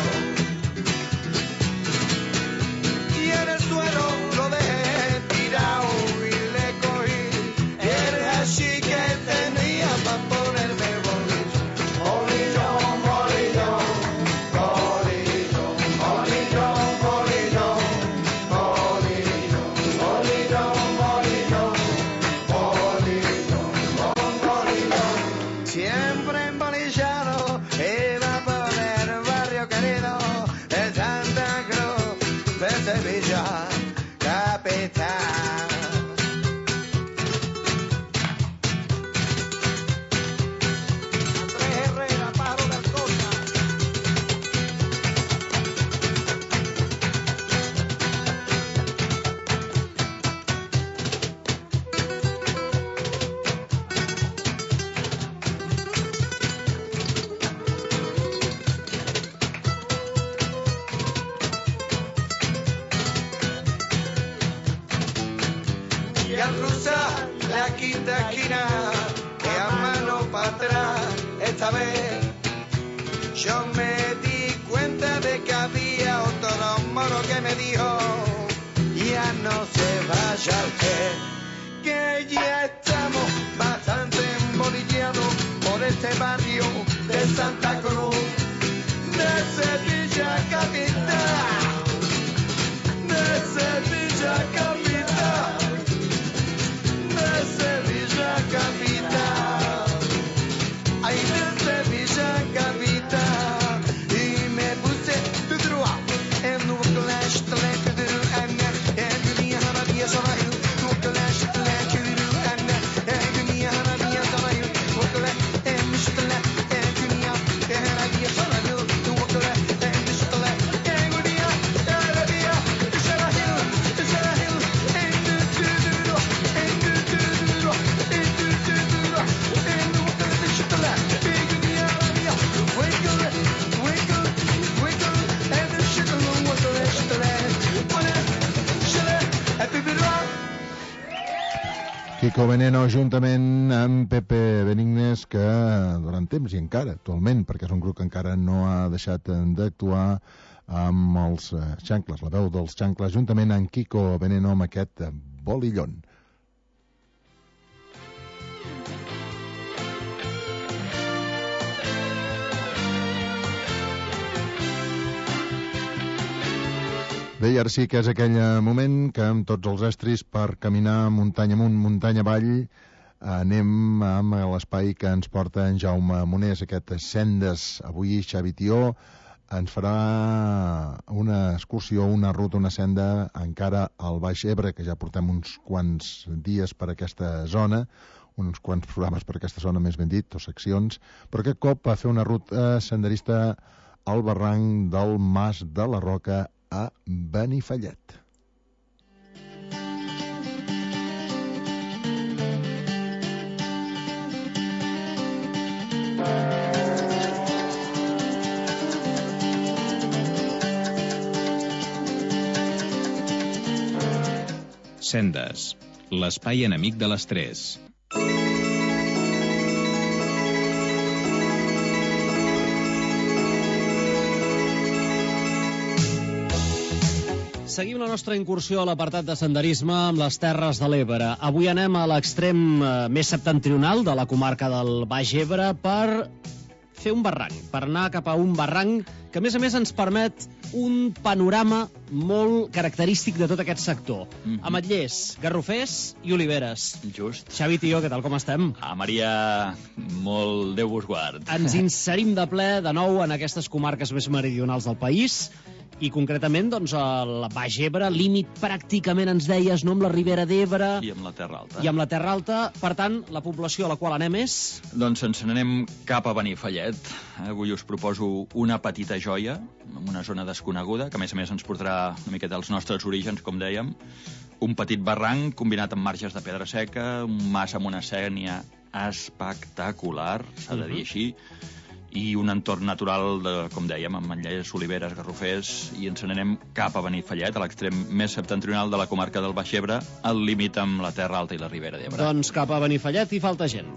Y en el suelo lo dejé tirado y le cogí el así que tenía para ponerme bolillo. Bolillón, bolillón, bolillón, bolillón, bolillón, bolillón, bolillón, bolillón, bolillón, bolillón. Siempre embolillado iba por el barrio querido de Santa Cruz de Sevilla capital. Andrés Herrera, pájaro del Costa. Y al cruzar la quinta esquina y a mano para atrás esta vez, yo me di cuenta de que había otro moro que me dijo: ya no se vaya usted, que ya estamos bastante embolillados por este barrio de Santa Cruz, de Sevilla capital, de Sevilla capital, de Sevilla capital, ay, de Sevilla capital. Y me puse tu drua en un clash talent de Anna, and me Hanabiya Sahil, tu clash talent de Anna, and me Hanabiya Sahil, tu clash and Mishla, and me Hanabiya Sahil, tu clash and Mishla, and me Hanabiya Sahil, Sahil, and the Tudor, and the Tudor, and the Tudor, and the Mishla, big Hanabiya, wiggle, wiggle, wiggle, and the sugar was the rest of the land. Kiko Veneno juntament amb Pepe Benignes, que durant temps i encara actualment, perquè és un grup que encara no ha deixat d'actuar amb els xancles, la veu dels xancles, juntament amb Kiko Veneno amb aquest Bolillón. Bé, i ara sí que és aquell moment que amb tots els estris per caminar muntanya amunt, muntanya avall, anem amb l'espai que ens porta en Jaume Monés, aquest Sendes. Avui Xavi Tió ens farà una excursió, una ruta, una senda encara al Baix Ebre, que ja portem uns quants dies per aquesta zona, uns quants programes per aquesta zona, més ben dit, o seccions, però aquest cop a fer una ruta senderista al barranc del Mas de la Roca a Benifallet. Sendes, l'espai enemic de l'estrès. Seguim la nostra incursió a l'apartat de senderisme amb les Terres de l'Ebre. Avui anem a l'extrem més septentrional de la comarca del Baix Ebre per fer un barranc, per anar cap a un barranc que, a més a més, ens permet un panorama molt característic de tot aquest sector. Mm-hmm. Ametllers, garrofers i oliveres. Just. Xavi, tio, què tal, com estem? A Maria, molt Déu vos guard. Ens inserim de ple de nou en aquestes comarques més meridionals del país, i concretament doncs, el Baix Ebre, límit pràcticament, ens deies, no, amb la Ribera d'Ebre... I amb la Terra Alta. I amb la Terra Alta. Per tant, la població a la qual anem és... Doncs ens n'anem cap a Benifallet. Avui us proposo una petita joia, en una zona desconeguda, que a més a més ens portarà una miqueta als nostres orígens, com dèiem. Un petit barranc combinat amb marges de pedra seca, un mas amb una sènia espectacular, s'ha de dir així, i un entorn natural, de, com dèiem, amb ametllers, oliveres, garrofers, i ens n'anem cap a Benifallet, a l'extrem més septentrional de la comarca del Baix Ebre, al límit amb la Terra Alta i la Ribera d'Ebre. Doncs cap a Benifallet hi falta gent.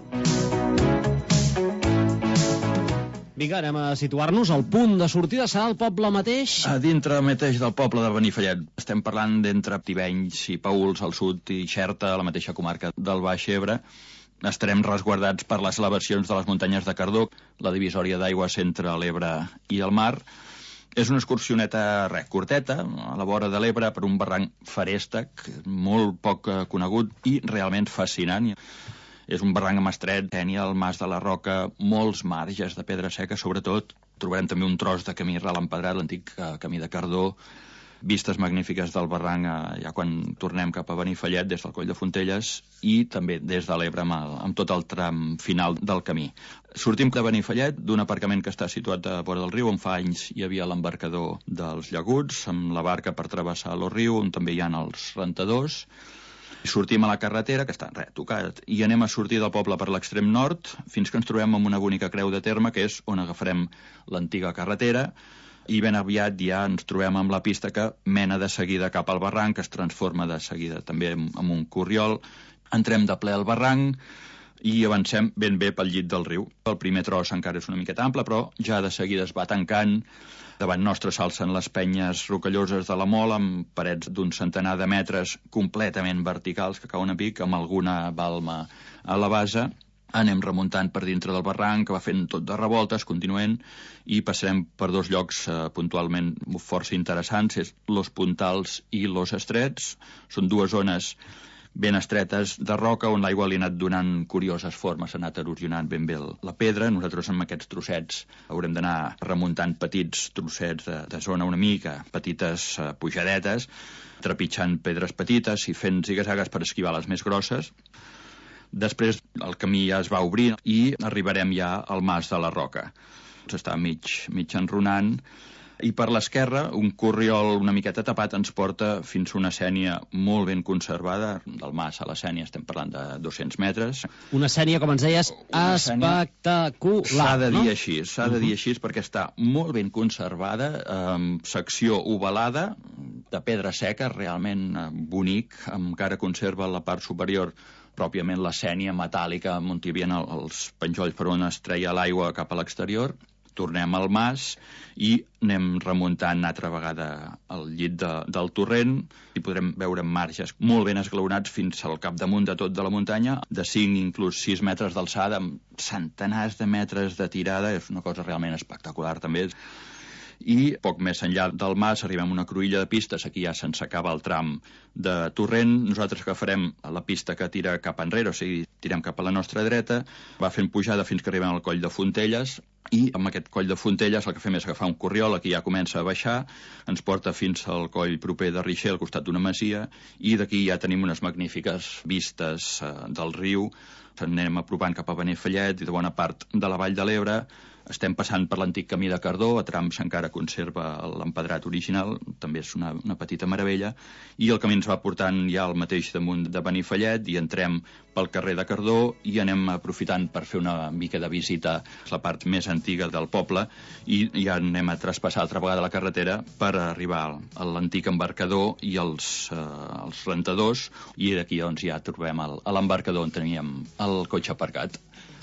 Vinga, anem a situar-nos. El punt de sortida serà el poble mateix? A dintre mateix del poble de Benifallet. Estem parlant d'entre Tivenys i Paüls al sud i Xerta, a la mateixa comarca del Baix Ebre. Estarem resguardats per les elevacions de les muntanyes de Cardó, la divisòria d'aigües entre l'Ebre i el mar. És una excursioneta res, curteta, a la vora de l'Ebre, per un barranc feréstec, molt poc conegut i realment fascinant. És un barranc amb estret, tenia el Mas de la Roca, molts marges de pedra seca, sobretot. Trobarem també un tros de camí relampedrat, l'antic camí de Cardó, vistes magnífiques del barranc eh, ja quan tornem cap a Benifallet des del Coll de Fontelles i també des de l'Ebre amb, el, amb tot el tram final del camí. Sortim de Benifallet d'un aparcament que està situat a vora del riu, on fa anys hi havia l'embarcador dels llaguts, amb la barca per travessar el riu, on també hi ha els rentadors. Sortim a la carretera, que està res, tocat, i anem a sortir del poble per l'extrem nord fins que ens trobem amb una bonica creu de terme, que és on agafarem l'antiga carretera, i ben aviat ja ens trobem amb la pista que mena de seguida cap al barranc, que es transforma de seguida també en, en un corriol. Entrem de ple al barranc i avancem ben bé pel llit del riu. El primer tros encara és una miqueta ample, però ja de seguida es va tancant. Davant nostre s'alcen les penyes rocalloses de la Mola, amb parets d'un centenar de metres completament verticals que cauen a pic, amb alguna balma a la base. Anem remuntant per dintre del barranc, que va fent tot de revoltes, continuem, i passarem per dos llocs eh, puntualment força interessants, és Los Puntals i Los Estrets. Són dues zones ben estretes de roca, on l'aigua li ha anat donant curioses formes, ha anat erosionant ben bé la pedra. Nosaltres amb aquests trossets haurem d'anar remuntant petits trossets de, de zona una mica, petites eh, pujadetes, trepitjant pedres petites i fent zigazagues per esquivar les més grosses. Després el camí ja es va obrir i arribarem ja al Mas de la Roca. Està mig, mig enrunant, i per l'esquerra un corriol una miqueta tapat ens porta fins a una sènia molt ben conservada. Del Mas a la sènia estem parlant de dos-cents metres. Una sènia, com ens deies, espectacular. S'ha de dir no? així, s'ha de dir així perquè està molt ben conservada, amb secció ovalada, de pedra seca, realment bonic, encara conserva la part superior pròpiament la sènia metàl·lica on hi havia els penjolls per on es treia l'aigua cap a l'exterior. Tornem al mas i anem remuntant altra vegada al llit de, del torrent i podrem veure marges molt ben esglaonats fins al capdamunt de tot de la muntanya, de cinc, inclús sis metres d'alçada, amb centenars de metres de tirada. És una cosa realment espectacular també. I poc més enllà del mas arribem a una cruïlla de pistes. Aquí ja se'ns acaba el tram de torrent. Nosaltres agafarem la pista que tira cap enrere, o sigui, tirem cap a la nostra dreta, va fent pujada fins que arribem al Coll de Fontelles, i amb aquest Coll de Fontelles el que fem és agafar un corriol, aquí ja comença a baixar, ens porta fins al coll proper de Rixer, al costat d'una masia, i d'aquí ja tenim unes magnífiques vistes eh, del riu. Ens anem apropant cap a Benifallet i de bona part de la Vall de l'Ebre. estem passant per l'antic camí de Cardó, a trams encara conserva l'empedrat original, també és una, una petita meravella, i el camí ens va portant ja al mateix damunt de Benifallet, i entrem pel carrer de Cardó i anem aprofitant per fer una mica de visita a la part més antiga del poble, i ja anem a traspassar altra vegada la carretera per arribar a l'antic embarcador i als, eh, als rentadors, i d'aquí doncs, ja trobem el, a l'embarcador on teníem el cotxe aparcat.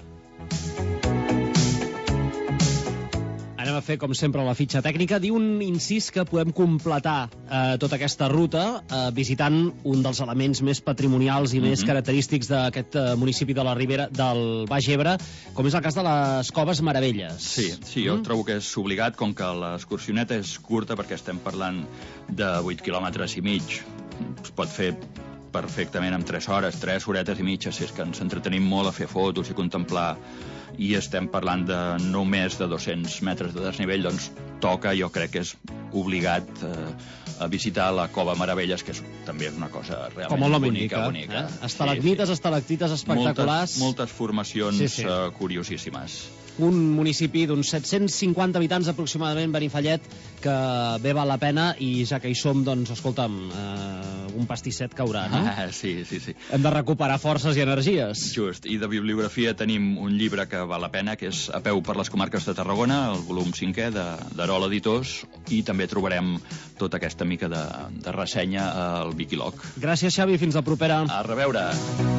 Anem a fer, com sempre, la fitxa tècnica. Diu un incís que podem completar eh, tota aquesta ruta eh, visitant un dels elements més patrimonials i mm-hmm. més característics d'aquest eh, municipi de la Ribera del Baix Ebre, com és el cas de les Coves Meravelles. Sí, sí, jo mm? trobo que és obligat, com que l'excursioneta és curta, perquè estem parlant de vuit quilòmetres i mig. Es pot fer perfectament en tres hores, tres horetes i mitja, si és que ens entretenim molt a fer fotos i contemplar, i estem parlant de no més de dos-cents metres de desnivell, doncs toca, jo crec que és obligat eh, a visitar la Cova Meravelles, que és, també és una cosa realment bonica, bonica. Eh? Estalagmites, sí, sí. estalactites espectaculars. Moltes, moltes formacions sí, sí. Uh, curiosíssimes. Un municipi d'uns set-cents cinquanta habitants aproximadament, Benifallet, que bé val la pena, i ja que hi som, doncs, escolta'm, eh, un pastisset caurà, no? Ah, sí, sí, sí. Hem de recuperar forces i energies. Just, i de bibliografia tenim un llibre que val la pena, que és A peu per les comarques de Tarragona, el volum cinquè d'Arol Editors, i també trobarem tota aquesta mica de, de ressenya al Wikiloc. Gràcies, Xavi, fins la propera. A reveure.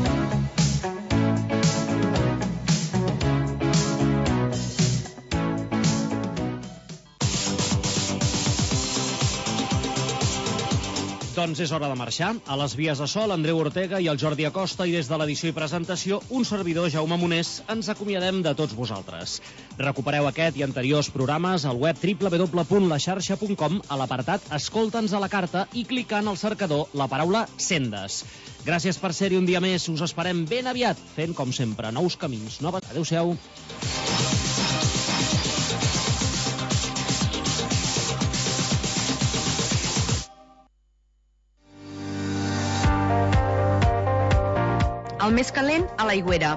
Doncs és hora de marxar. A les vies de Sol, Andreu Ortega i el Jordi Acosta, i des de l'edició i presentació, un servidor, Jaume Monés, ens acomiadem de tots vosaltres. Recupereu aquest i anteriors programes al web w w w punt la xarxa punt com, a l'apartat Escolta'ns a la carta, i clicant al cercador la paraula Sendes. Gràcies per ser-hi un dia més. Us esperem ben aviat, fent, com sempre, nous camins, noves... Adéu-siau. El més calent, a l'aigüera.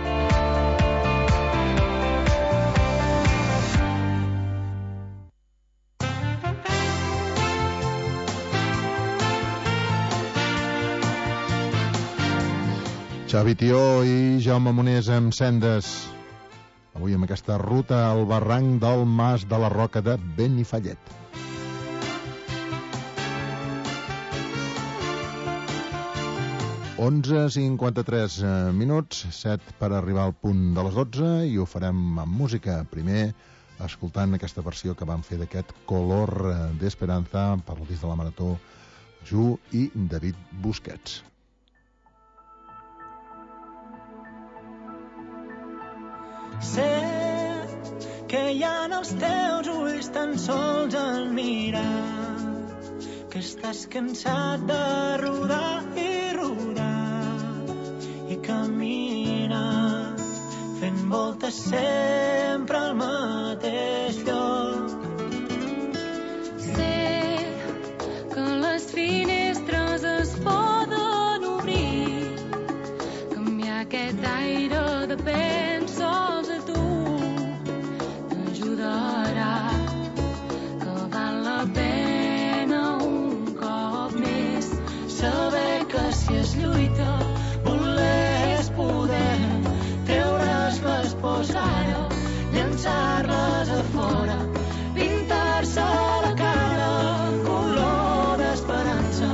Xavi Tió i Jaume Monés amb Sendes. Avui amb aquesta ruta al barranc del Mas de la Roca de Benifallet. onze cinquanta-tres minuts, set per arribar al punt de les dotze, i ho farem amb música. Primer, escoltant aquesta versió que van fer d'aquest Color d'Esperanza per el disc de la Marató, Ju i David Busquets. Sé que hi ha en els teus ulls tan sols al mirar, que estàs cansat de rodar i rodar i caminar, fent voltes sempre al mateix lloc. Sé que les finestres es poden obrir, canviar aquest aire depèn sols a tu, t'ajudarà, que val la pena un cop més saber que si es lluita voler és poder, treure's les pors ara, llançar-les a fora, pintar-se la cara color d'esperança,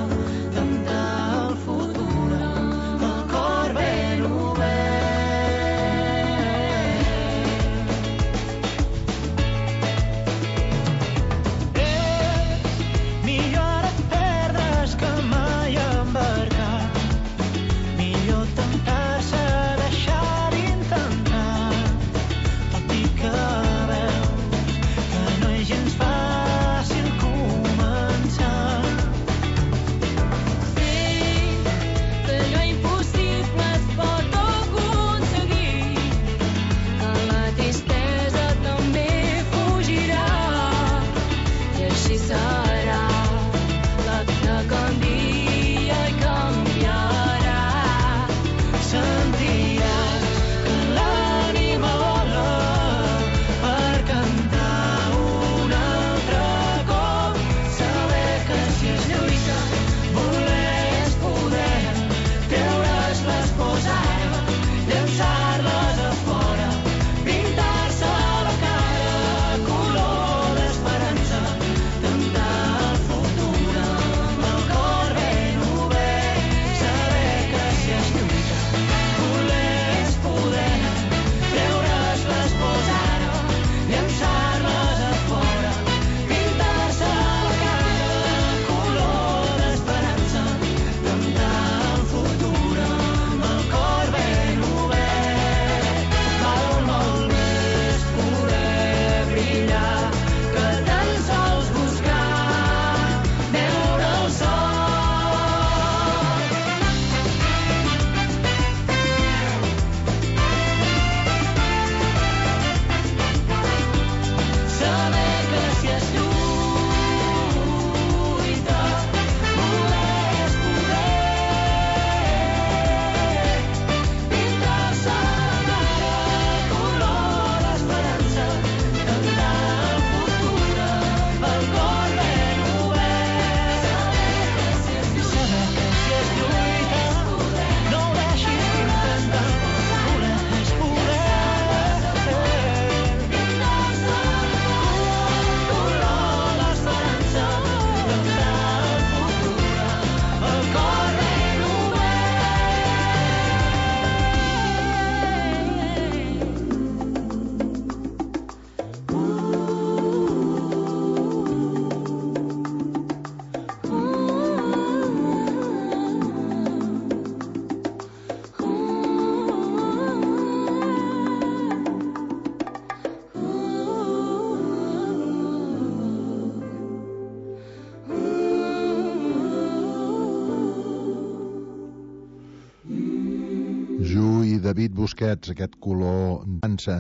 David Busquets, aquest color dansa.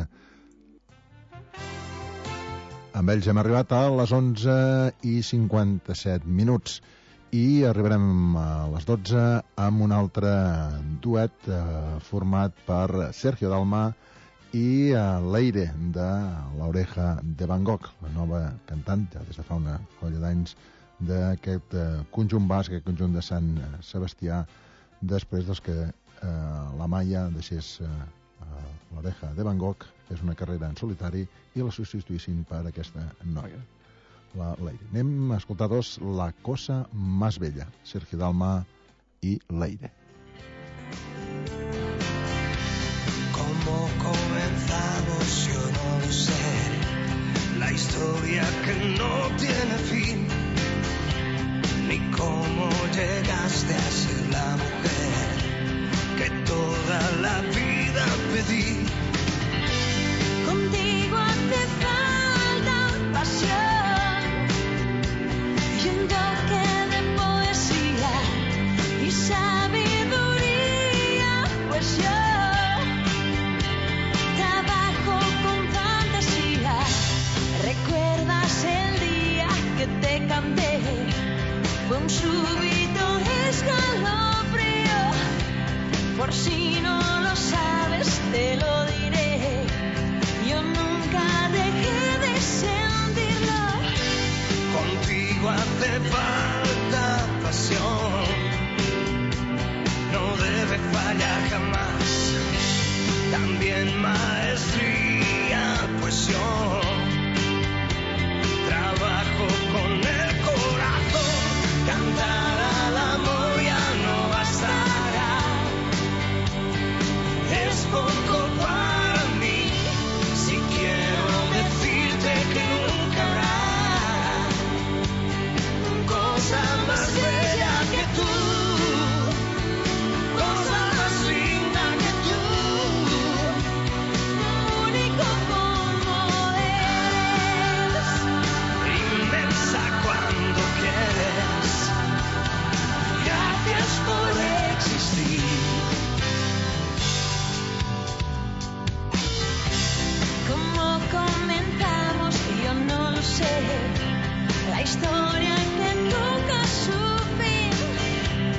Amb ells hem arribat a les onze i cinquanta-set minuts i arribarem a les dotze amb un altre duet eh, format per Sergio Dalma i eh, Leire de l'Oreja de Van Gogh, la nova cantant, ja des de fa una colla d'anys, d'aquest eh, conjunt basc, aquest conjunt de Sant Sebastià, després dels que eh, la Maia deixés eh, l'Oreja de Van Gogh, fes una carrera en solitari i la substituïssin per aquesta noia, la Leire. Anem a escoltar dos La cosa más bella, Sergio Dalma i Leire. ¿Cómo comenzamos? Yo no lo sé. La historia que no tiene fin. Ni cómo llegaste a ser la mujer que toda la vida pedí. Contigo hace falta pasión y un toque de poesía y sabiduría, pues yo trabajo con fantasía. ¿Recuerdas el día que te canté? Fue un súbito escalofrío, por si no lo